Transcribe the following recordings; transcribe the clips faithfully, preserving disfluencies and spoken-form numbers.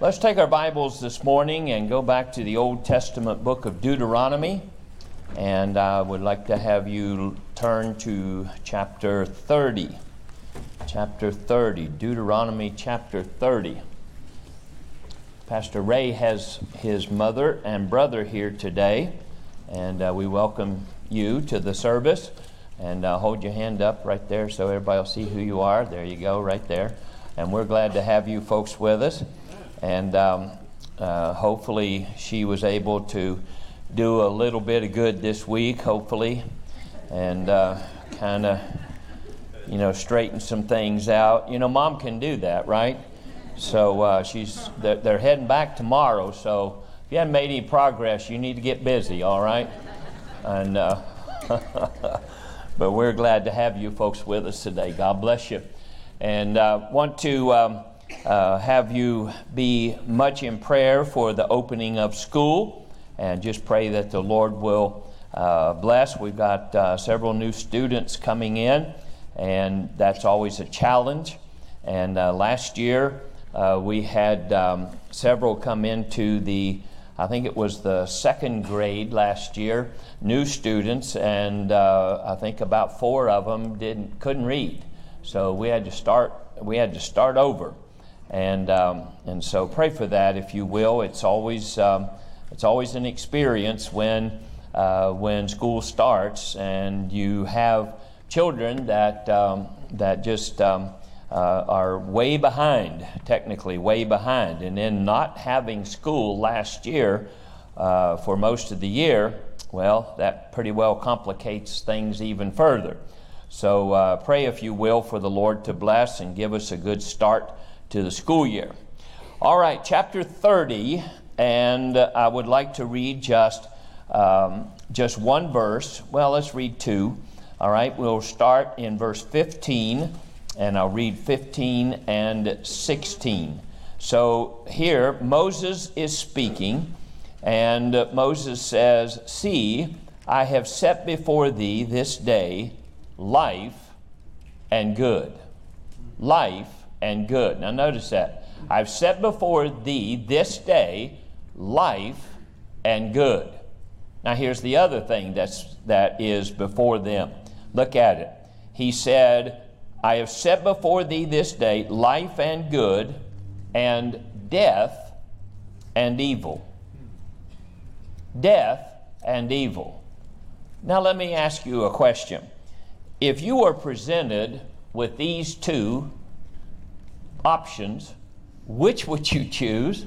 Let's take our Bibles this morning and go back to the Old Testament book of Deuteronomy. And I would like to have you turn to chapter thirty. Chapter thirty, Deuteronomy chapter thirty. Pastor Ray has his mother and brother here today, and uh, we welcome you to the service. And uh, hold your hand up right there so everybody will see who you are. There you go, right there. And we're glad to have you folks with us. And um, uh, hopefully she was able to do a little bit of good this week, hopefully, and uh, kind of, you know, straighten some things out. You know, Mom can do that, right? So uh, she's they're, they're heading back tomorrow, so if you haven't made any progress, you need to get busy, all right? And uh, but we're glad to have you folks with us today. God bless you. And uh, want to um, uh, have you be much in prayer for the opening of school, and just pray that the Lord will uh, bless. We've got uh, several new students coming in, and that's always a challenge. And uh, last year uh, we had um, several come into the, I think it was the second grade last year, new students, and uh, I think about four of them didn't couldn't read, so we had to start we had to start over, and um, and so pray for that if you will. It's always um, it's always an experience when uh, when school starts and you have children that um, that just um, uh, are way behind, technically way behind, and then not having school last year uh, for most of the year. Well, that pretty well complicates things even further. So uh, pray, if you will, for the Lord to bless and give us a good start to the school year. All right, chapter thirty, and uh, I would like to read just um, just one verse. Well, let's read two. All right, we'll start in verse fifteen, and I'll read fifteen and sixteen. So here, Moses is speaking. And uh, Moses says, "See, I have set before thee this day life and good." Life and good. Now notice that. I've set before thee this day life and good. Now here's the other thing that's, that is before them. Look at it. He said, I have set before thee this day life and good, and death and evil. Death and evil. Now let me ask you a question. If you were presented with these two options, which would you choose?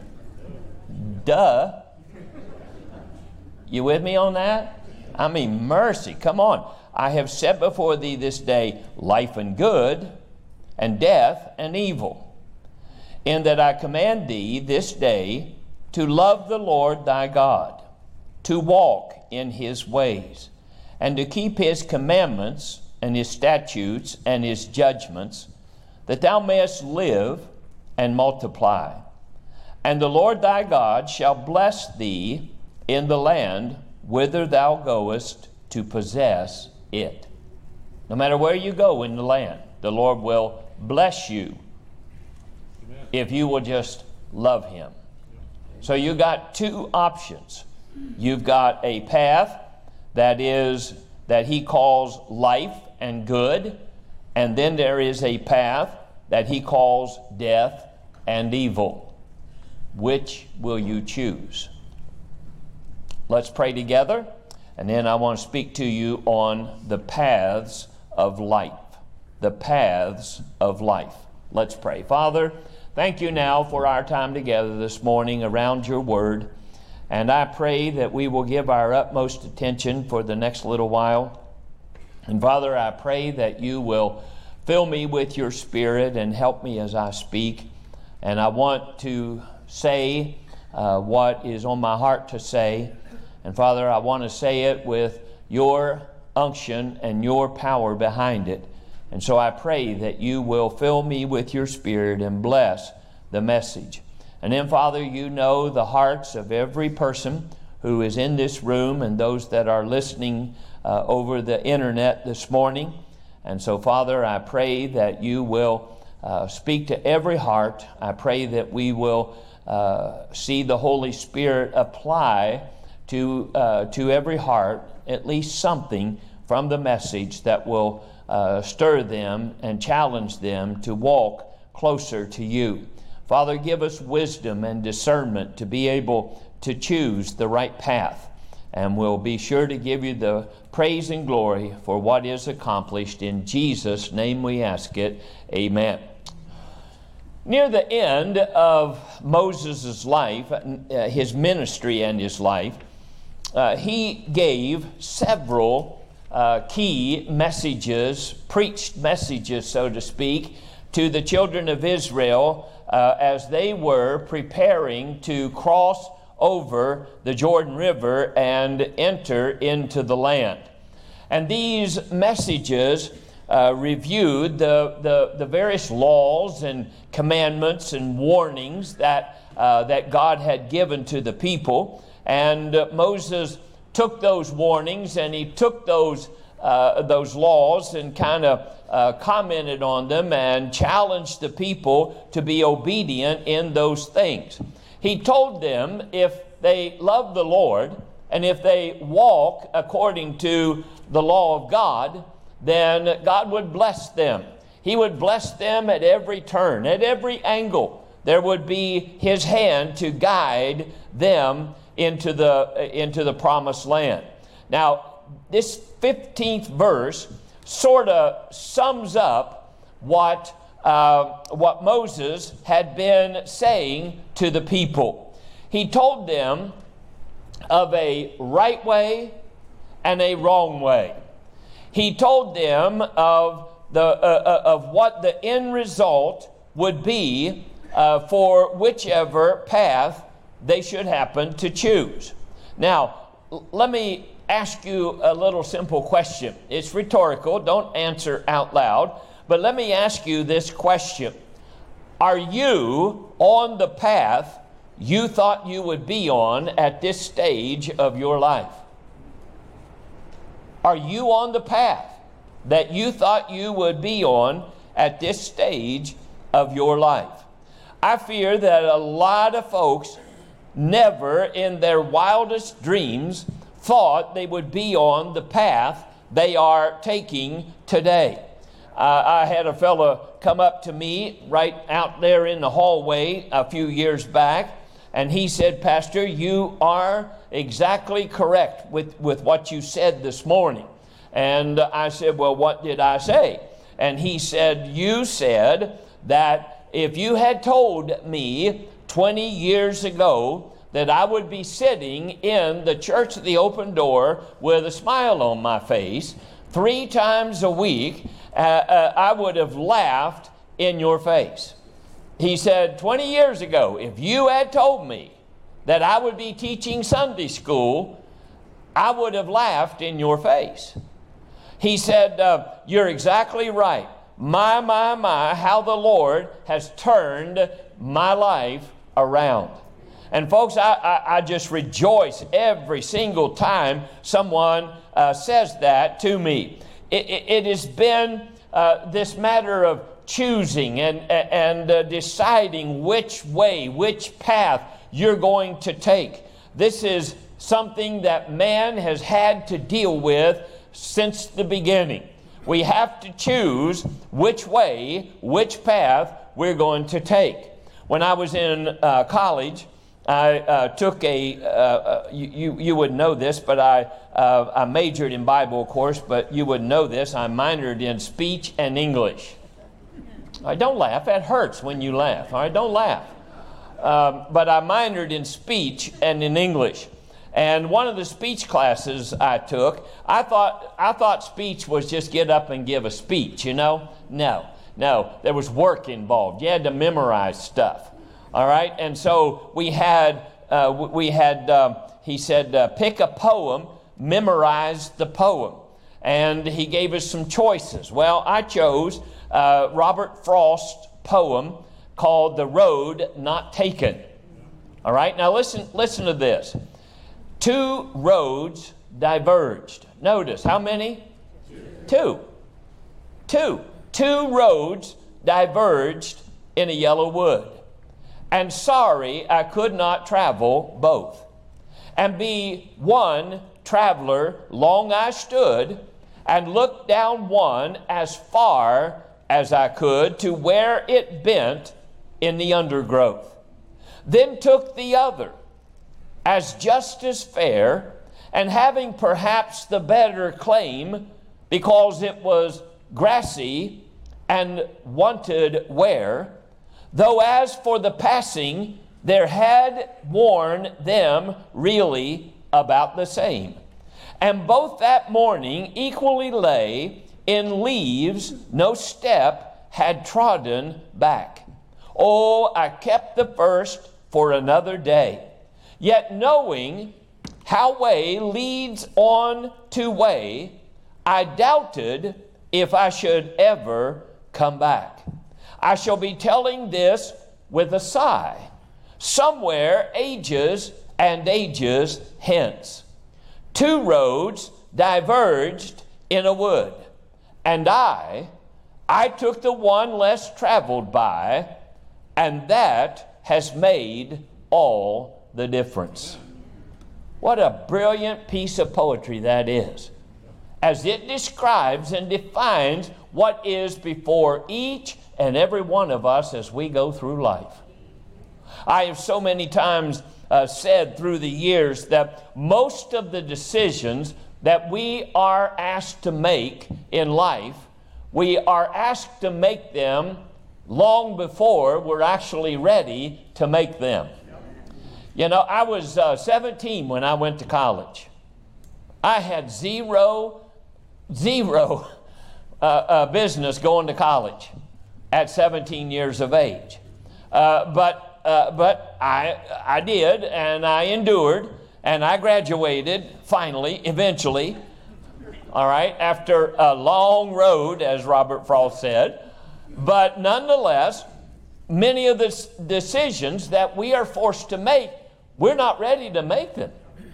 Duh. You with me on that? I mean, mercy, come on. I have set before thee this day life and good, and death and evil, in that I command thee this day to love the Lord thy God, to walk in his ways, and to keep his commandments and his statutes and his judgments, that thou mayest live and multiply. And the Lord thy God shall bless thee in the land whither thou goest to possess it. No matter where you go in the land, the Lord will bless you. Amen. If you will just love him. So you got two options. You've got a path that is that he calls life and good, and then there is a path that he calls death and evil. Which will you choose? Let's pray together, and then I want to speak to you on the paths of life. The paths of life. Let's pray. Father, thank you now for our time together this morning around your word. And I pray that we will give our utmost attention for the next little while. And Father, I pray that you will fill me with your Spirit and help me as I speak. And I want to say uh, what is on my heart to say. And Father, I want to say it with your unction and your power behind it. And so I pray that you will fill me with your Spirit and bless the message. And then, Father, you know the hearts of every person who is in this room and those that are listening uh, over the internet this morning. And so, Father, I pray that you will uh, speak to every heart. I pray that we will uh, see the Holy Spirit apply to, uh, to every heart at least something from the message that will uh, stir them and challenge them to walk closer to you. Father, give us wisdom and discernment to be able to choose the right path. And we'll be sure to give you the praise and glory for what is accomplished. In Jesus' name we ask it. Amen. Near the end of Moses' life, uh, his ministry and his life, uh, he gave several uh, key messages, preached messages, so to speak, to the children of Israel uh, as they were preparing to cross over the Jordan River and enter into the land. And these messages uh, reviewed the, the, the various laws and commandments and warnings that, uh, that God had given to the people. And uh, Moses took those warnings and he took those, uh, those laws and kind of uh, commented on them and challenged the people to be obedient in those things. He told them if they love the Lord and if they walk according to the law of God, then God would bless them. He would bless them at every turn, at every angle. There would be His hand to guide them into the, into the promised land. Now, this fifteenth verse sort of sums up what, uh, what Moses had been saying to the people. He told them of a right way and a wrong way. He told them of the uh, of what the end result would be uh, for whichever path they should happen to choose. Now, let me ask you a little simple question. It's rhetorical. Don't answer out loud. But let me ask you this question. Are you on the path you thought you would be on at this stage of your life? Are you on the path that you thought you would be on at this stage of your life? I fear that a lot of folks never in their wildest dreams thought they would be on the path they are taking today. Uh, I had a fellow come up to me right out there in the hallway a few years back, and he said, "Pastor, you are exactly correct with, with what you said this morning." And I said, "Well, what did I say?" And he said, "You said that if you had told me twenty years ago that I would be sitting in the Church of the Open Door with a smile on my face three times a week, uh, uh, I would have laughed in your face." He said, twenty years ago, if you had told me that I would be teaching Sunday school, I would have laughed in your face. He said, uh, you're exactly right. My, my, my, how the Lord has turned my life around. And folks, I, I, I just rejoice every single time someone uh, says that to me. It, it, it has been uh, this matter of choosing and, and uh, deciding which way, which path you're going to take. This is something that man has had to deal with since the beginning. We have to choose which way, which path we're going to take. When I was in uh, college, I uh, took a, uh, uh, you, you would know this, but I, uh, I majored in Bible, of course, but you would know this. I minored in speech and English. All right, don't laugh. That hurts when you laugh. All right, don't laugh. Um, but I minored in speech and in English. And one of the speech classes I took, I thought I thought speech was just get up and give a speech, you know? No, no. There was work involved. You had to memorize stuff. All right? And so we had, uh, we had. Um, he said, uh, pick a poem, memorize the poem. And he gave us some choices. Well, I chose uh, Robert Frost's poem called The Road Not Taken. All right? Now listen, listen to this. Two roads diverged. Notice, how many? Two. Two. Two roads diverged in a yellow wood. And sorry I could not travel both. And be one traveler long I stood, and looked down one as far as I could to where it bent in the undergrowth. Then took the other as just as fair, and having perhaps the better claim, because it was grassy and wanted wear, though as for the passing, there had worn them really about the same. And both that morning equally lay in leaves, no step had trodden back. Oh, I kept the first for another day, yet knowing how way leads on to way, I doubted if I should ever come back. I shall be telling this with a sigh, somewhere ages and ages hence. Two roads diverged in a wood, and I, I took the one less traveled by, and that has made all the difference. What a brilliant piece of poetry that is, as it describes and defines what is before each and every one of us as we go through life. I have so many times uh, said through the years that most of the decisions that we are asked to make in life, we are asked to make them long before we're actually ready to make them. You know, I was uh, seventeen when I went to college. I had zero, zero uh, uh, business going to college at seventeen years of age. Uh, but uh, but I I did, and I endured, and I graduated finally, eventually. All right, after a long road, as Robert Frost said. But nonetheless, many of the decisions that we are forced to make, we're not ready to make them.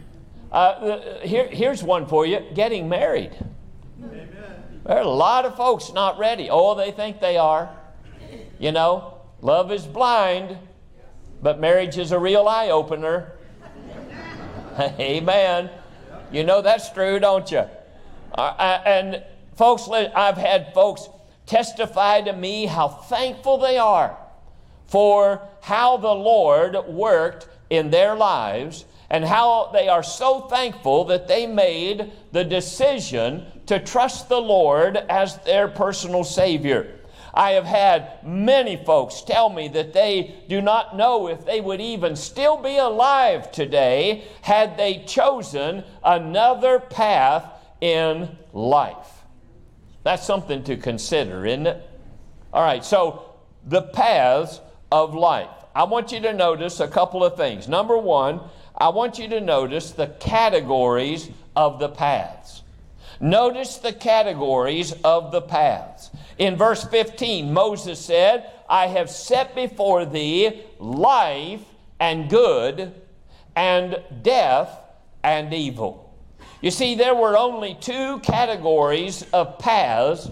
Uh, here, here's one for you, getting married. Amen. There are a lot of folks not ready. Oh, they think they are. You know, love is blind, but marriage is a real eye-opener. Amen. You know that's true, don't you? Uh, and folks, I've had folks testify to me how thankful they are for how the Lord worked in their lives, and how they are so thankful that they made the decision to trust the Lord as their personal Savior. I have had many folks tell me that they do not know if they would even still be alive today had they chosen another path in life. That's something to consider, isn't it? All right, so the paths of life. I want you to notice a couple of things. Number one, I want you to notice the categories of the paths. Notice the categories of the paths. In verse fifteen, Moses said, I have set before thee life and good, and death and evil. You see, there were only two categories of paths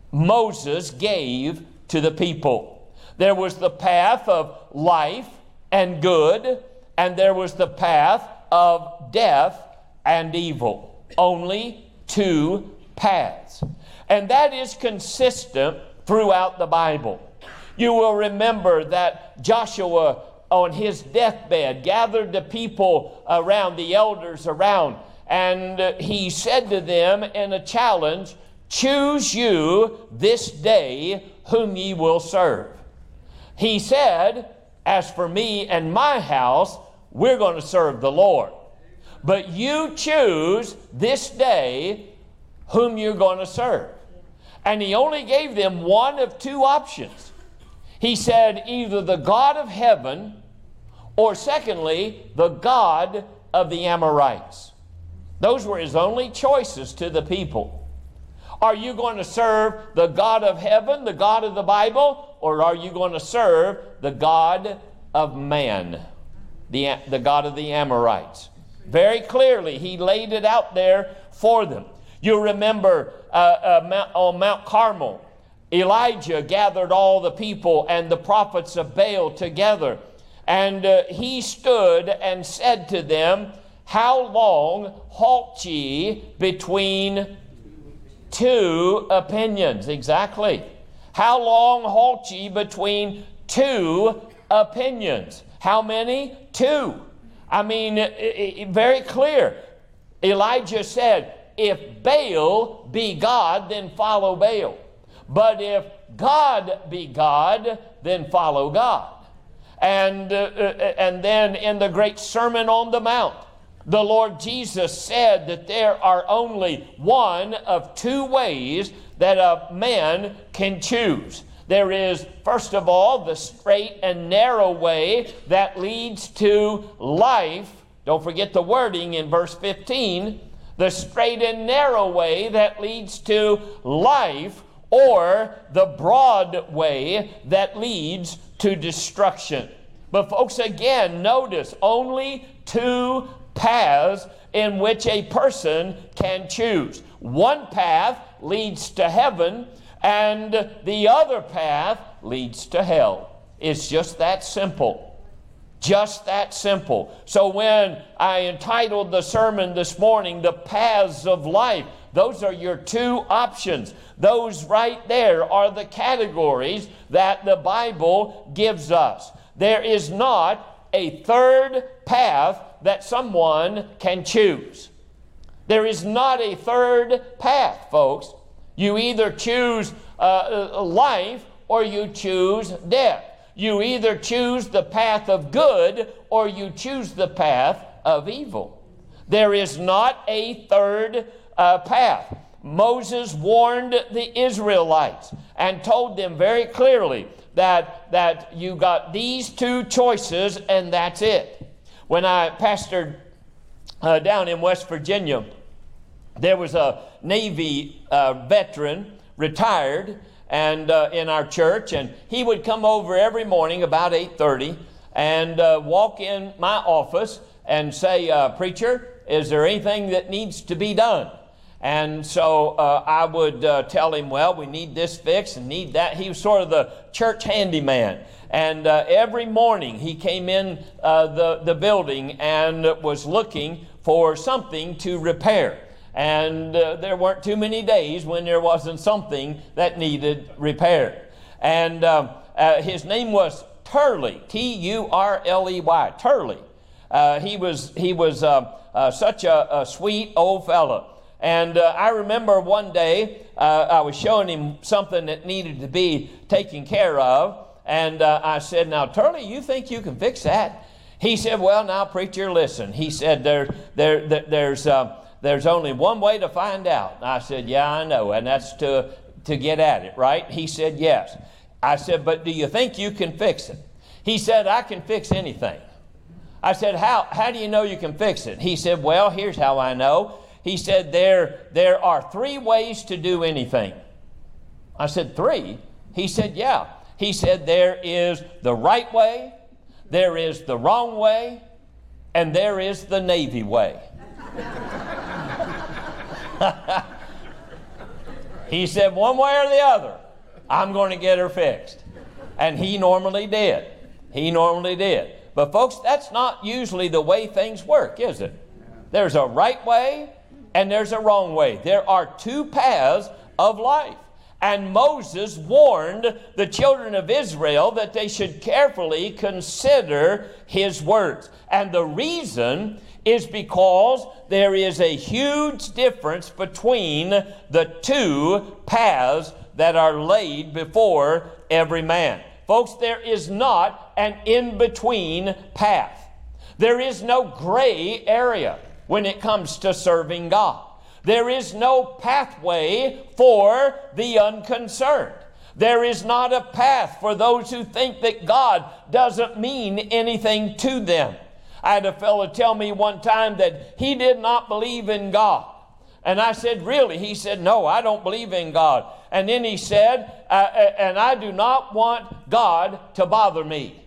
Moses gave to the people. There was the path of life and good, and there was the path of death and evil. Only two paths. And that is consistent throughout the Bible. You will remember that Joshua, on his deathbed, gathered the people around, the elders around, and he said to them in a challenge, choose you this day whom ye will serve. He said, as for me and my house, we're going to serve the Lord. But you choose this day whom you're going to serve. And he only gave them one of two options. He said either the God of heaven, or secondly, the God of the Amorites. Those were his only choices to the people. Are you going to serve the God of heaven, the God of the Bible, or are you going to serve the God of man, the, the God of the Amorites? Very clearly, he laid it out there for them. You remember uh, uh, Mount, on Mount Carmel, Elijah gathered all the people and the prophets of Baal together, and uh, he stood and said to them, How long halt ye between two opinions? Exactly. How long halt ye between two opinions? How many? Two. I mean, it, it, very clear. Elijah said, if Baal be God, then follow Baal. But if God be God, then follow God. And, uh, and then in the great Sermon on the Mount, the Lord Jesus said that there are only one of two ways that a man can choose. There is, first of all, the straight and narrow way that leads to life. Don't forget the wording in verse fifteen. The straight and narrow way that leads to life, or the broad way that leads to destruction. But folks, again, notice only two paths in which a person can choose. One path leads to heaven, and the other path leads to hell. It's just that simple. Just that simple. So when I entitled the sermon this morning, The Paths of Life, those are your two options. Those right there are the categories that the Bible gives us. There is not a third path that someone can choose. There is not a third path, folks. You either choose uh, life or you choose death. You either choose the path of good or you choose the path of evil. There is not a third uh, path. Moses warned the Israelites and told them very clearly that, that you got these two choices and that's it. When I pastored uh, down in West Virginia, there was a Navy uh, veteran, retired, and uh, in our church, and he would come over every morning about eight thirty and uh, walk in my office and say, uh, Preacher, is there anything that needs to be done? And so uh, I would uh, tell him, well, we need this fixed and need that. He was sort of the church handyman. And uh, every morning he came in uh, the, the building and was looking for something to repair. And uh, there weren't too many days when there wasn't something that needed repaired. And um, uh, his name was Turley, T U R L E Y, Turley. Uh, he was, he was uh, uh, such a, a sweet old fellow. And uh, I remember one day uh, I was showing him something that needed to be taken care of. And uh, I said, now, Turley, you think you can fix that? He said, well, now, preacher, listen. He said, there, there, there there's, uh, there's only one way to find out. I said, yeah, I know, and that's to, to get at it, right? He said, yes. I said, but do you think you can fix it? He said, I can fix anything. I said, how, how do you know you can fix it? He said, well, here's how I know. He said, there, there are three ways to do anything. I said, three? He said, yeah. He said, there is the right way, there is the wrong way, and there is the Navy way. He said, one way or the other, I'm going to get her fixed. And he normally did. He normally did. But folks, that's not usually the way things work, is it? There's a right way and there's a wrong way. There are two paths of life. And Moses warned the children of Israel that they should carefully consider his words. And the reason is because there is a huge difference between the two paths that are laid before every man. Folks, there is not an in-between path. There is no gray area when it comes to serving God. There is no pathway for the unconcerned. There is not a path for those who think that God doesn't mean anything to them. I had a fellow tell me one time that he did not believe in God. And I said, really? He said, no, I don't believe in God. And then he said, uh, and I do not want God to bother me.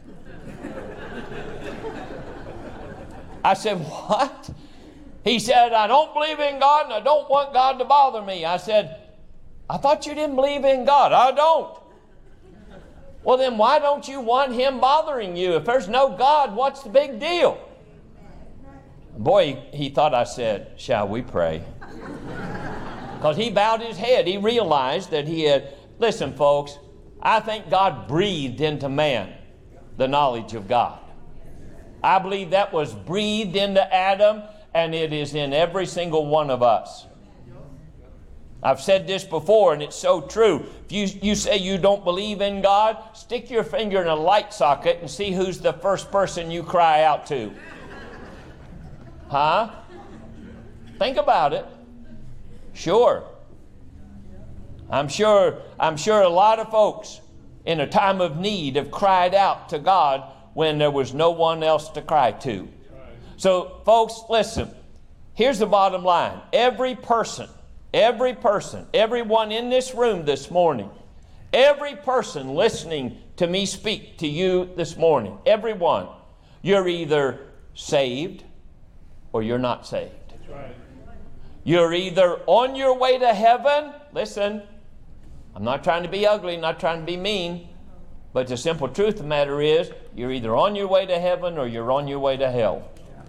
I said, what? He said, I don't believe in God and I don't want God to bother me. I said, I thought you didn't believe in God. I don't. Well, then why don't you want Him bothering you? If there's no God, what's the big deal? Boy, he, he thought I said, shall we pray? Because he bowed his head. He realized that he had... Listen, folks, I think God breathed into man the knowledge of God. I believe that was breathed into Adam, and it is in every single one of us. I've said this before, and it's so true. If you, you say you don't believe in God, stick your finger in a light socket and see who's the first person you cry out to. Huh? Think about it. Sure. I'm sure, I'm sure a lot of folks in a time of need have cried out to God when there was no one else to cry to. So, folks, listen. Here's the bottom line. Every person Every person, everyone in this room this morning, every person listening to me speak to you this morning, everyone, you're either saved or you're not saved. That's right. You're either on your way to heaven. Listen, I'm not trying to be ugly, not trying to be mean, but the simple truth of the matter is you're either on your way to heaven or you're on your way to hell.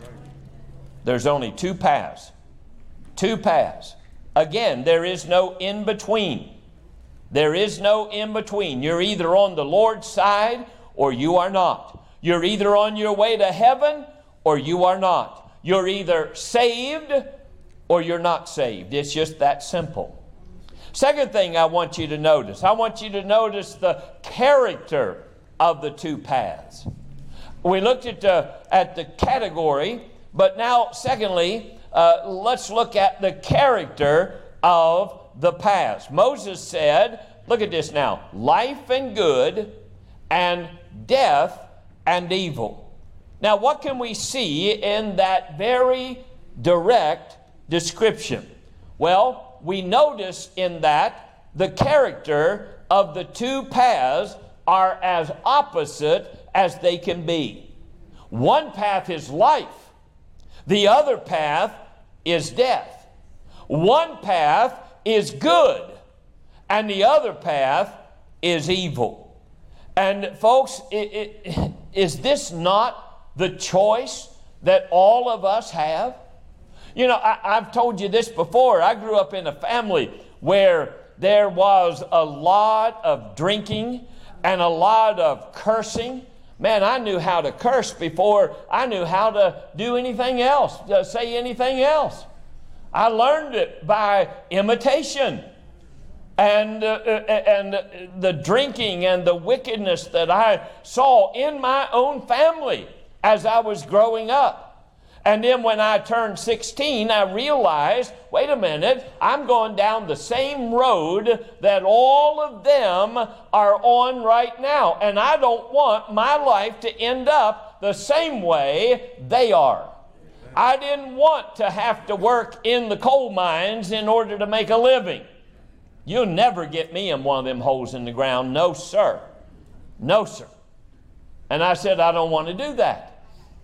There's only two paths. Two paths. Again, there is no in-between. There is no in-between. You're either on the Lord's side or you are not. You're either on your way to heaven or you are not. You're either saved or you're not saved. It's just that simple. Second thing I want you to notice, I want you to notice the character of the two paths. We looked at the, at the category, but now, secondly, Uh, let's look at the character of the paths. Moses said, look at this now, life and good and death and evil. Now, what can we see in that very direct description? Well, we notice in that the character of the two paths are as opposite as they can be. One path is life. The other path is death. One path is good, and the other path is evil. And folks, it, it, is this not the choice that all of us have? You know, I, I've told you this before. I grew up in a family where there was a lot of drinking and a lot of cursing. Man, I knew how to curse before I knew how to do anything else, to say anything else. I learned it by imitation. And, uh, and the drinking and the wickedness that I saw in my own family as I was growing up. And then when I turned sixteen, I realized, wait a minute, I'm going down the same road that all of them are on right now. And I don't want my life to end up the same way they are. I didn't want to have to work in the coal mines in order to make a living. You'll never get me in one of them holes in the ground. No, sir. No, sir. And I said, I don't want to do that.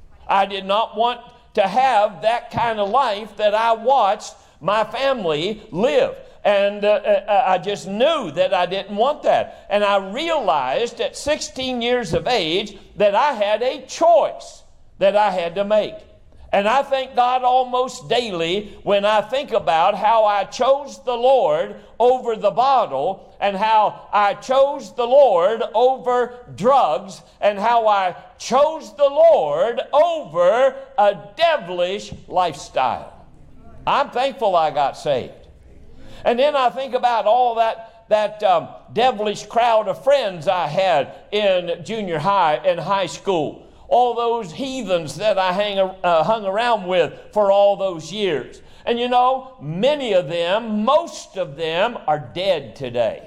I did not want to have that kind of life that I watched my family live. And uh, I just knew that I didn't want that. And I realized at sixteen years of age that I had a choice that I had to make. And I thank God almost daily when I think about how I chose the Lord over the bottle, and how I chose the Lord over drugs, and how I chose the Lord over a devilish lifestyle. I'm thankful I got saved. And then I think about all that, that um, devilish crowd of friends I had in junior high and high school. All those heathens that I hang, uh, hung around with for all those years. And you know, many of them, most of them are dead today.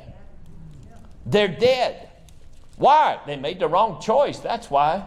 They're dead. Why? They made the wrong choice, that's why.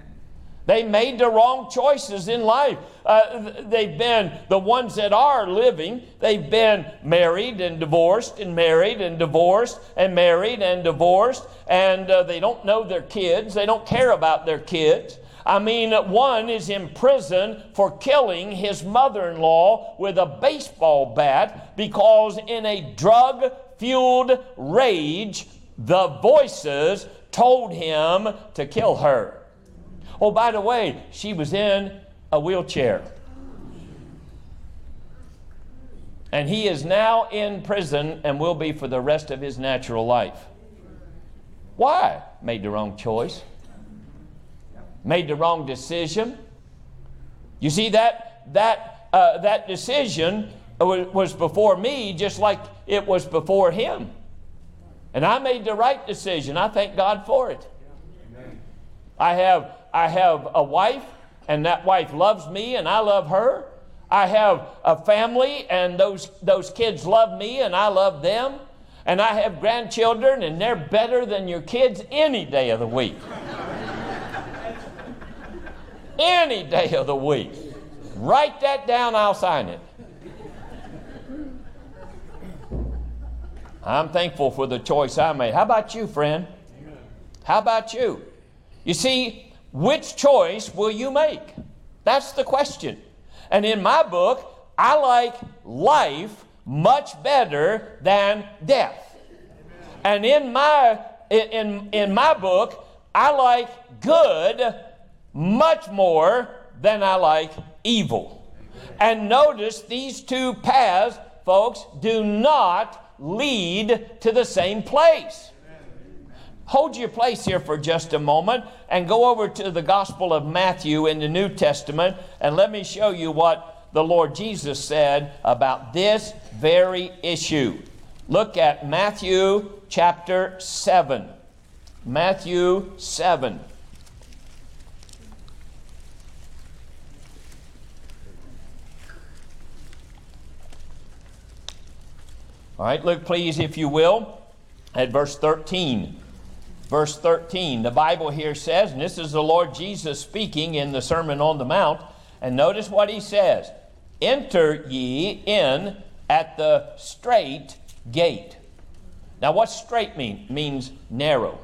They made the wrong choices in life. Uh, they've been, the ones that are living, they've been married and divorced and married and divorced and married and divorced. And uh, they don't know their kids. They don't care about their kids. I mean, one is in prison for killing his mother-in-law with a baseball bat because in a drug fueled rage, the voices told him to kill her. Oh, by the way, she was in a wheelchair. And he is now in prison and will be for the rest of his natural life. Why? Made the wrong choice. Made the wrong decision. You see, that that uh, that decision was before me, just like it was before him. And I made the right decision. I thank God for it. I have I have a wife, and that wife loves me, and I love her. I have a family, and those those kids love me, and I love them. And I have grandchildren, and they're better than your kids any day of the week. Any day of the week. Write that down, I'll sign it. I'm thankful for the choice I made. How about you, friend? How about you? You see, which choice will you make? That's the question. And in my book, I like life much better than death. And in my in in my book, I like good much more than I like evil. And notice these two paths, folks, do not lead to the same place. Hold your place here for just a moment and go over to the Gospel of Matthew in the New Testament, and let me show you what the Lord Jesus said about this very issue. Look at Matthew chapter seven. Matthew seven. All right, look please, if you will, at verse thirteen. Verse thirteen, the Bible here says, and this is the Lord Jesus speaking in the Sermon on the Mount, and notice what he says. Enter ye in at the strait gate. Now what's strait mean? It means narrow.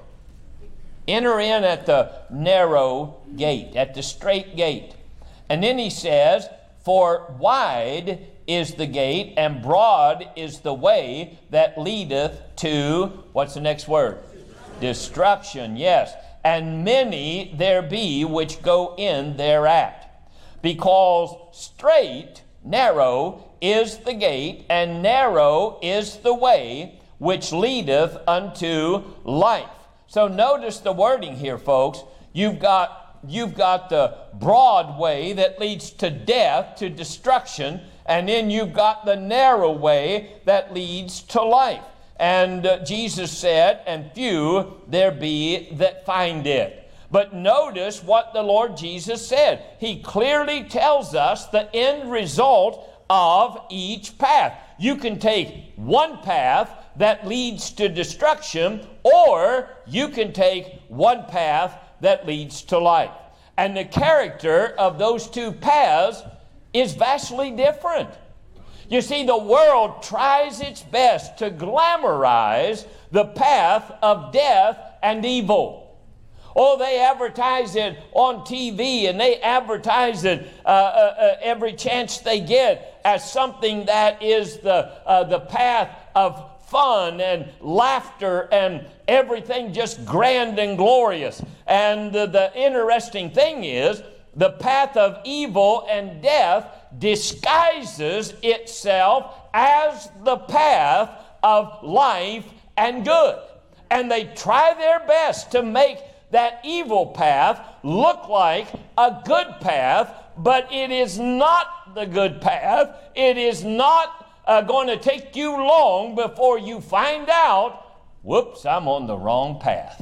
Enter in at the narrow gate, at the strait gate. And then he says, for wide is the gate, and broad is the way that leadeth to, what's the next word? Destruction, yes. And many there be which go in thereat. Because strait, narrow, is the gate, and narrow is the way which leadeth unto life. So notice the wording here, folks. You've got, you've got the broad way that leads to death, to destruction, and then you've got the narrow way that leads to life. And uh, Jesus said, and few there be that find it. But notice what the Lord Jesus said. He clearly tells us the end result of each path. You can take one path that leads to destruction, or you can take one path that leads to life. And the character of those two paths is vastly different. You see, the world tries its best to glamorize the path of death and evil. Oh, they advertise it on T V, and they advertise it uh, uh, uh, every chance they get as something that is the uh, the path of fun and laughter and everything just grand and glorious. And uh, the interesting thing is, the path of evil and death disguises itself as the path of life and good. And they try their best to make that evil path look like a good path, but it is not the good path. It is not uh, going to take you long before you find out, whoops, I'm on the wrong path.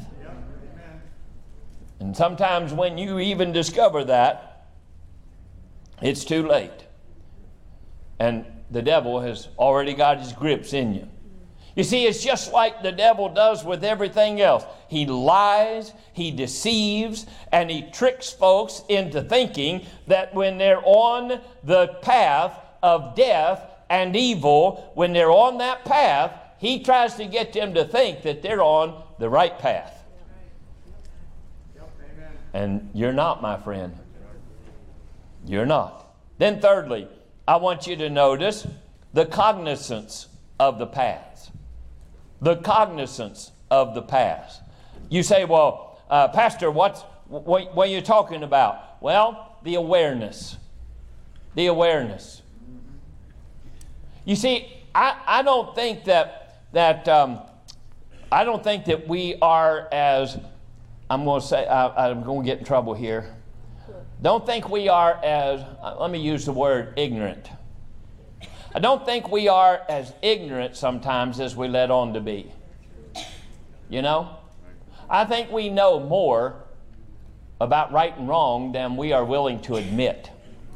And sometimes when you even discover that, it's too late. And the devil has already got his grips in you. You see, it's just like the devil does with everything else. He lies, he deceives, and he tricks folks into thinking that when they're on the path of death and evil, when they're on that path, he tries to get them to think that they're on the right path. And you're not, my friend. You're not. Then thirdly, I want you to notice the cognizance of the paths. the cognizance of the past. You say, well, uh, Pastor, what's, what, what are you talking about? Well, the awareness. The awareness. You see, I, I don't think that, that um, I don't think that we are as, I'm going to say, I, I'm going to get in trouble here. Don't think we are as, uh, let me use the word ignorant. I don't think we are as ignorant sometimes as we let on to be. You know? I think we know more about right and wrong than we are willing to admit.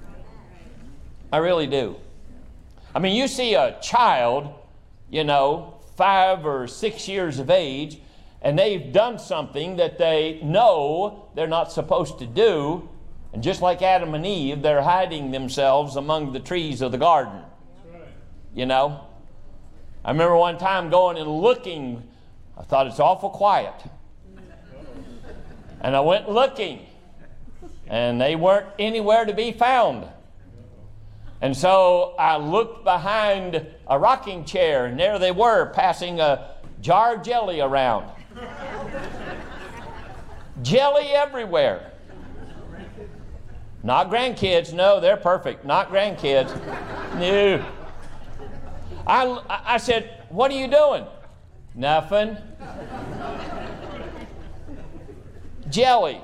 I really do. I mean, you see a child, you know, five or six years of age, and they've done something that they know they're not supposed to do, and just like Adam and Eve, they're hiding themselves among the trees of the garden. You know? I remember one time going and looking. I thought it's awful quiet. And I went looking, and they weren't anywhere to be found. And so I looked behind a rocking chair, and there they were, passing a jar of jelly around. Jelly everywhere. Not grandkids. No, they're perfect. Not grandkids. No. I, I said, what are you doing? Nothing. Jelly.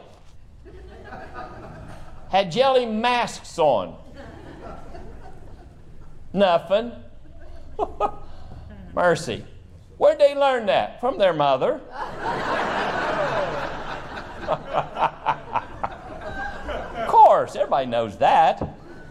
Had jelly masks on. Nothing. Mercy. Where'd they learn that? From their mother. Of course, everybody knows that.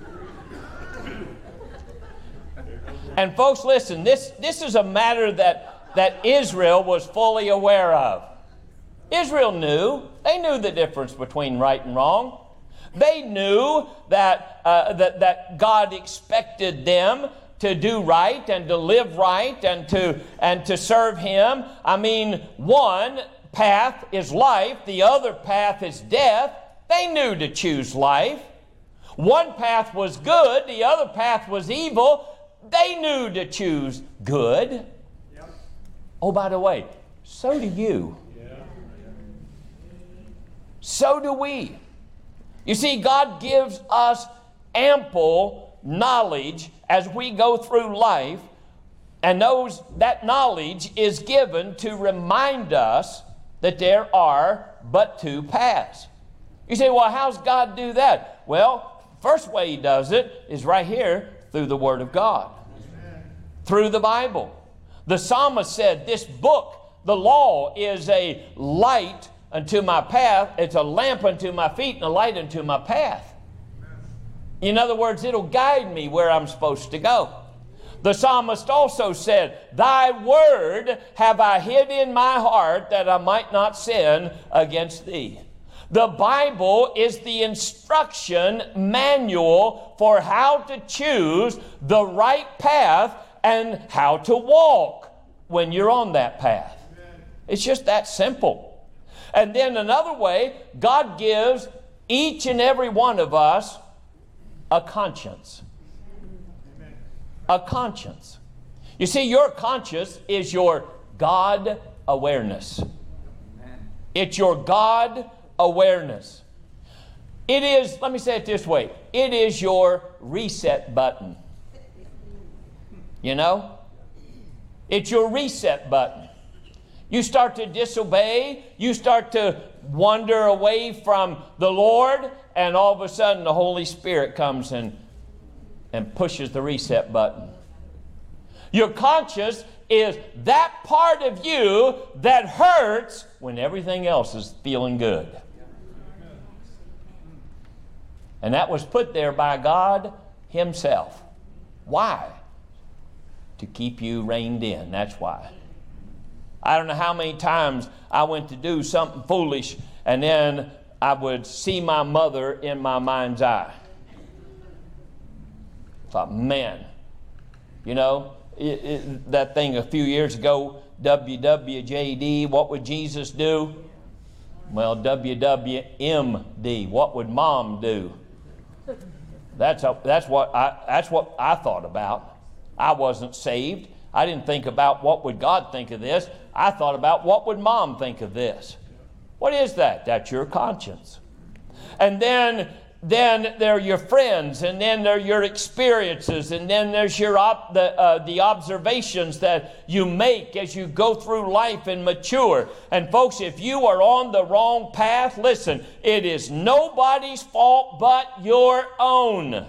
And folks, listen, this, this is a matter that, that Israel was fully aware of. Israel knew. They knew the difference between right and wrong. They knew that, uh, that, that God expected them to do right and to live right and to, and to serve Him. I mean, one path is life, the other path is death. They knew to choose life. One path was good, the other path was evil. They knew to choose good. Yep. Oh, by the way, so do you. Yeah. So do we. You see, God gives us ample knowledge as we go through life, and those, that knowledge is given to remind us that there are but two paths. You say, well, how's God do that? Well, first way He does it is right here through the Word of God. Amen. Through the Bible. The psalmist said, this book, the law, is a light unto my path. It's a lamp unto my feet and a light unto my path. Amen. In other words, it'll guide me where I'm supposed to go. The psalmist also said, thy word have I hid in my heart that I might not sin against thee. The Bible is the instruction manual for how to choose the right path and how to walk when you're on that path. It's just that simple. And then another way, God gives each and every one of us a conscience. A conscience. You see, your conscience is your God awareness. It's your God awareness. It is, let me say it this way, it is your reset button. You know? It's your reset button. You start to disobey, you start to wander away from the Lord, and all of a sudden the Holy Spirit comes and, and pushes the reset button. Your conscience is that part of you that hurts when everything else is feeling good. And that was put there by God Himself. Why? To keep you reined in. That's why. I don't know how many times I went to do something foolish, and then I would see my mother in my mind's eye. I thought, man, you know, it, it, that thing a few years ago, W W J D, what would Jesus do? Well, W W M D, what would Mom do? That's a, that's what I that's what I thought about. I wasn't saved. I didn't think about what would God think of this. I thought about what would Mom think of this. What is that? That's your conscience. And then, then there are your friends, and then there are your experiences, and then there's your op- the, uh, the observations that you make as you go through life and mature. And folks, if you are on the wrong path, listen, it is nobody's fault but your own.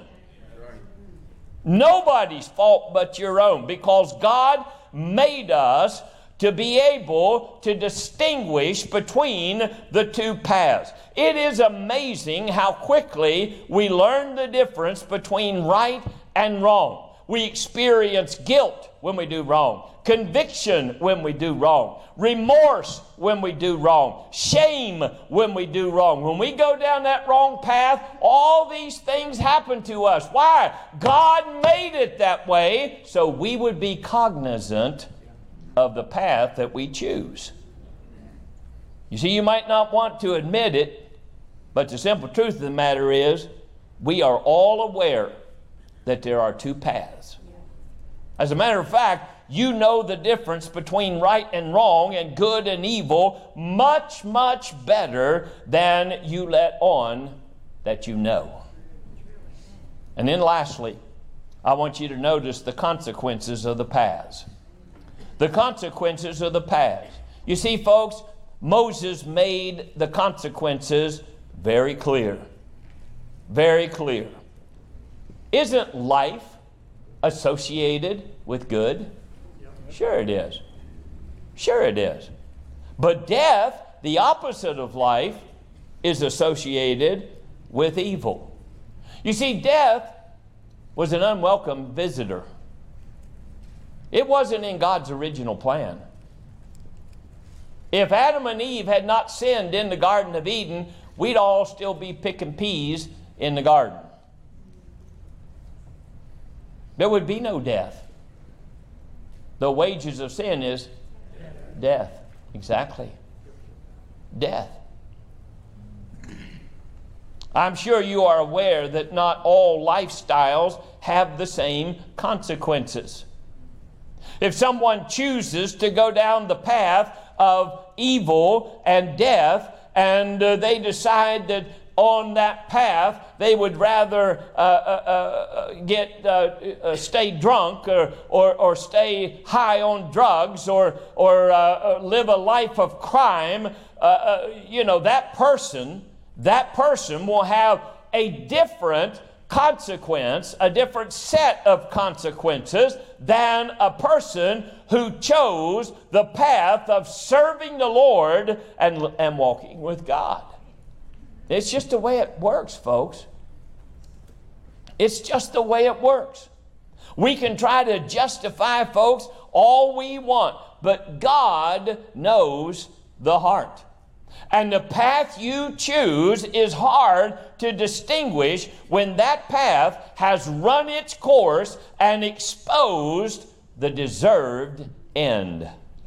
Nobody's fault but your own, because God made us to be able to distinguish between the two paths. It is amazing how quickly we learn the difference between right and wrong. We experience guilt when we do wrong, conviction when we do wrong, remorse when we do wrong, shame when we do wrong. When we go down that wrong path, all these things happen to us. Why? God made it that way so we would be cognizant of the path that we choose. You see, you might not want to admit it, but the simple truth of the matter is we are all aware that there are two paths. As a matter of fact, you know the difference between right and wrong and good and evil much, much better than you let on that you know. And then lastly, I want you to notice the consequences of the paths. The consequences of the paths. You see, folks, Moses made the consequences very clear. Very clear. Isn't life associated with good? Sure it is. Sure it is. But death, the opposite of life, is associated with evil. You see, death was an unwelcome visitor. It wasn't in God's original plan. If Adam and Eve had not sinned in the Garden of Eden, we'd all still be picking peas in the garden. There would be no death. The wages of sin is death. Exactly. Death. I'm sure you are aware that not all lifestyles have the same consequences. If someone chooses to go down the path of evil and death, and uh, they decide that on that path they would rather uh, uh, uh, get uh, uh, stay drunk or, or, or stay high on drugs or, or uh, live a life of crime, uh, uh, you know, that person, that person will have a different consequence, a different set of consequences than a person who chose the path of serving the Lord and, and walking with God. It's just the way it works, folks. It's just the way it works. We can try to justify, folks, all we want, but God knows the heart. And the path you choose is hard to distinguish when that path has run its course and exposed the deserved end.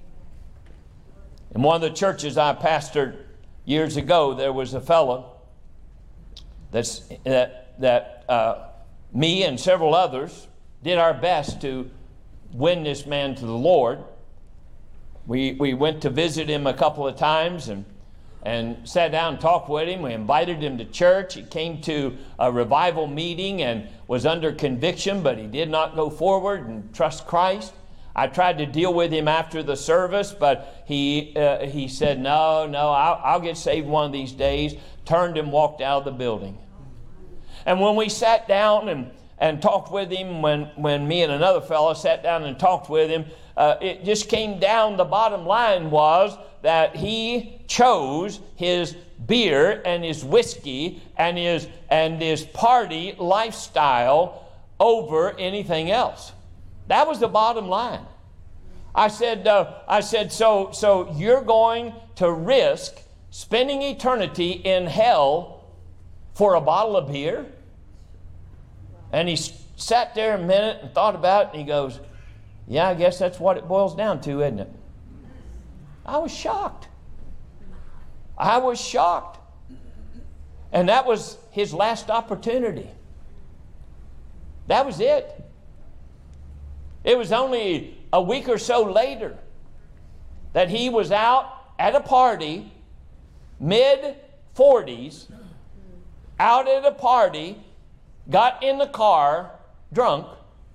In one of the churches I pastored years ago, there was a fellow that's, that, that uh, me and several others did our best to win this man to the Lord. We, we went to visit him a couple of times and and sat down and talked with him. We invited him to church. He came to a revival meeting and was under conviction, but he did not go forward and trust Christ. I tried to deal with him after the service, but he uh, he said, no, no, I'll, I'll get saved one of these days. Turned and walked out of the building. And when we sat down and, and talked with him, when, when me and another fellow sat down and talked with him, uh, it just came down, the bottom line was that he chose his beer and his whiskey and his and his party lifestyle over anything else. That was the bottom line. I said, uh, I said, so so you're going to risk spending eternity in hell for a bottle of beer? And he sat there a minute and thought about it, and he goes, yeah, I guess that's what it boils down to, isn't it? I was shocked. I was shocked. And that was his last opportunity. That was it. It was only a week or so later that he was out at a party, mid forties, out at a party, got in the car, drunk,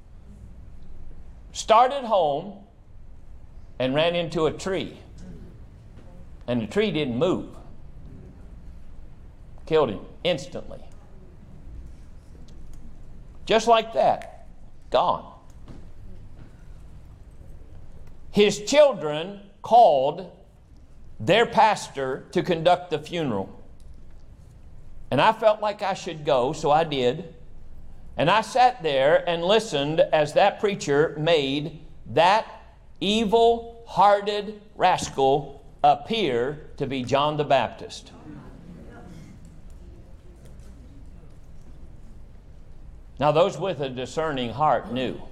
started home, and ran into a tree. And the tree didn't move. Killed him instantly. Just like that, gone. His children called their pastor to conduct the funeral. And I felt like I should go, so I did. And I sat there and listened as that preacher made that evil-hearted rascal appear to be John the Baptist. Now, those with a discerning heart knew.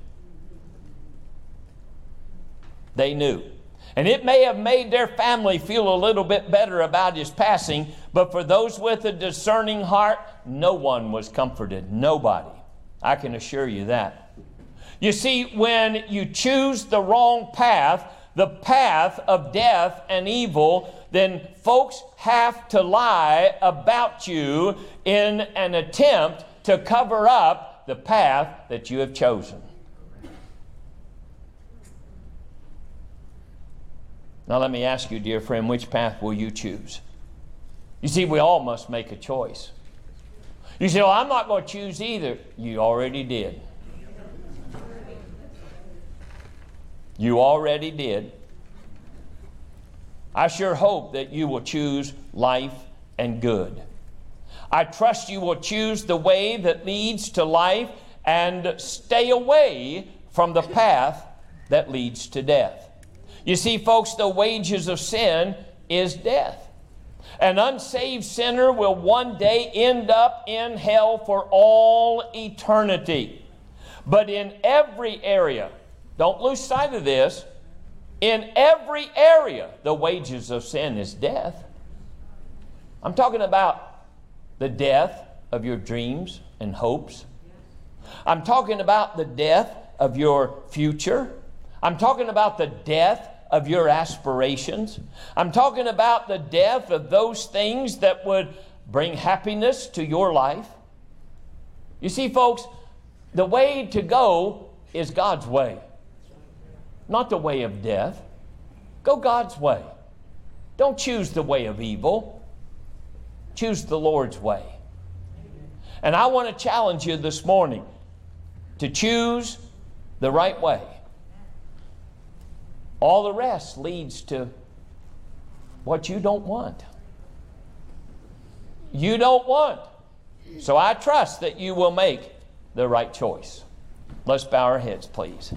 They knew. And it may have made their family feel a little bit better about his passing, but for those with a discerning heart, no one was comforted. Nobody. I can assure you that. You see, when you choose the wrong path, the path of death and evil, then folks have to lie about you in an attempt to cover up the path that you have chosen. Now let me ask you, dear friend, which path will you choose? You see, we all must make a choice. You say, well, I'm not going to choose either. You already did. You already did. I sure hope that you will choose life and good. I trust you will choose the way that leads to life and stay away from the path that leads to death. You see, folks, the wages of sin is death. An unsaved sinner will one day end up in hell for all eternity. But in every area, don't lose sight of this, in every area, the wages of sin is death. I'm talking about the death of your dreams and hopes. I'm talking about the death of your future. I'm talking about the death of your aspirations. I'm talking about the death of those things that would bring happiness to your life. You see, folks, the way to go is God's way, not the way of death. Go God's way. Don't choose the way of evil. Choose the Lord's way. And I want to challenge you this morning to choose the right way. All the rest leads to what you don't want. You don't want. So I trust that you will make the right choice. Let's bow our heads, please.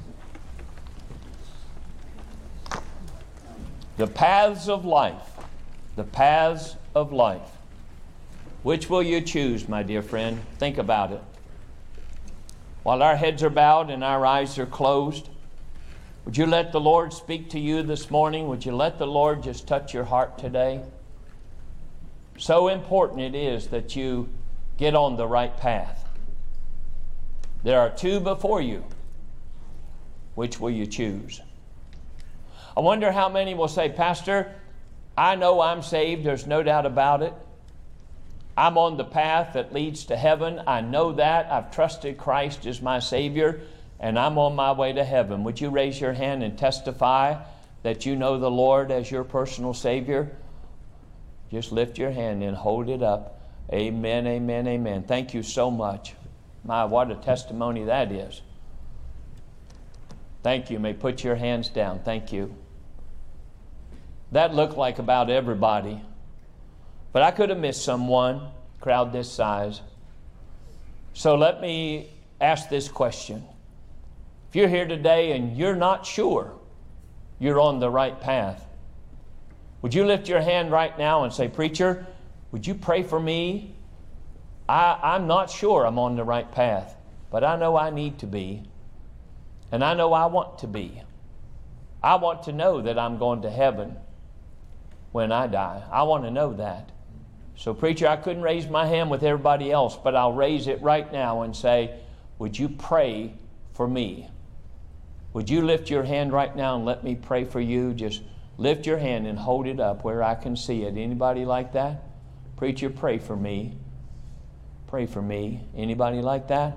The paths of life. The paths of life. Which will you choose, my dear friend? Think about it. While our heads are bowed and our eyes are closed, would you let the Lord speak to you this morning? Would you let the Lord just touch your heart today? So important it is that you get on the right path. There are two before you. Which will you choose? I wonder how many will say, Pastor, I know I'm saved. There's no doubt about it. I'm on the path that leads to heaven. I know that. I've trusted Christ as my Savior, and I'm on my way to heaven. Would you raise your hand and testify that you know the Lord as your personal Savior? Just lift your hand and hold it up. Amen, amen, amen. Thank you so much. My, what a testimony that is. Thank you. You may put your hands down. Thank you. That looked like about everybody. But I could have missed someone, crowd this size. So let me ask this question. If you're here today and you're not sure you're on the right path, would you lift your hand right now and say, Preacher, would you pray for me? I, I'm not sure I'm on the right path, but I know I need to be. And I know I want to be. I want to know that I'm going to heaven when I die. I want to know that. So, preacher, I couldn't raise my hand with everybody else, but I'll raise it right now and say, would you pray for me? Would you lift your hand right now and let me pray for you? Just lift your hand and hold it up where I can see it. Anybody like that? Preacher, pray for me. Pray for me. Anybody like that?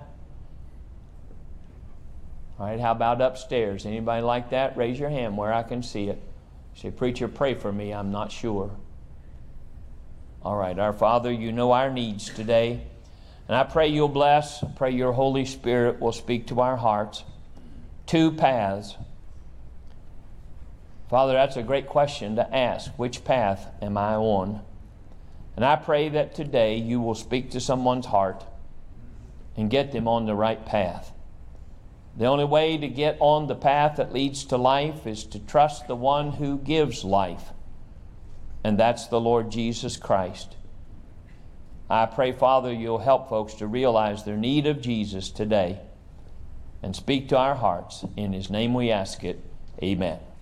All right, how about upstairs? Anybody like that? Raise your hand where I can see it. Say, preacher, pray for me. I'm not sure. All right, our Father, you know our needs today. And I pray you'll bless. I pray your Holy Spirit will speak to our hearts. Two paths. Father, that's a great question to ask. Which path am I on? And I pray that today you will speak to someone's heart and get them on the right path. The only way to get on the path that leads to life is to trust the one who gives life. And that's the Lord Jesus Christ. I pray, Father, you'll help folks to realize their need of Jesus today and speak to our hearts. In his name we ask it. Amen.